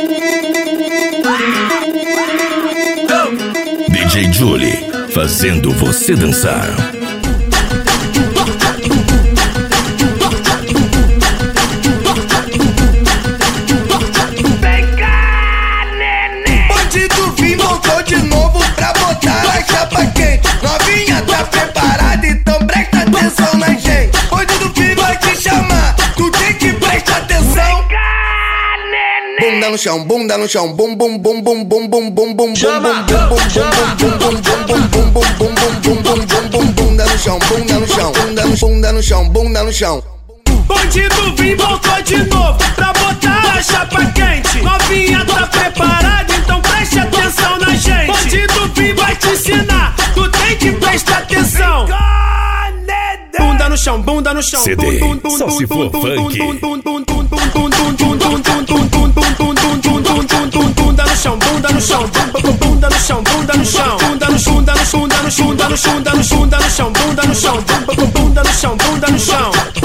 DJ Julie, fazendo você dançar. Vem cá, neném. Bandido vim, voltou de novo pra botar a chapa quente. Novinha tá preparada, então presta atenção na gente. Bandido vim vai te chamar, tu tem que prestar atenção. Vem cá, neném. Bunda no chão, bunda no chão, bum bum bum bum bum bum bum bum. Chama, Bunda no chão, bunda no chão, bunda no chão, bunda no chão. Bandido vim, voltou de novo pra botar a chapa quente. Novinha tá preparada, então preste atenção na gente. Bandido vim vai te ensinar, tu tem que prestar atenção. Bunda no chão, bunda no chão. CD, só se for funk. Bunda no chão, bunda no chão, bunda no chão, bunda no chão, bunda no chão, bunda no chão, bunda no chão, bunda no chão, bunda no chão, bunda no chão.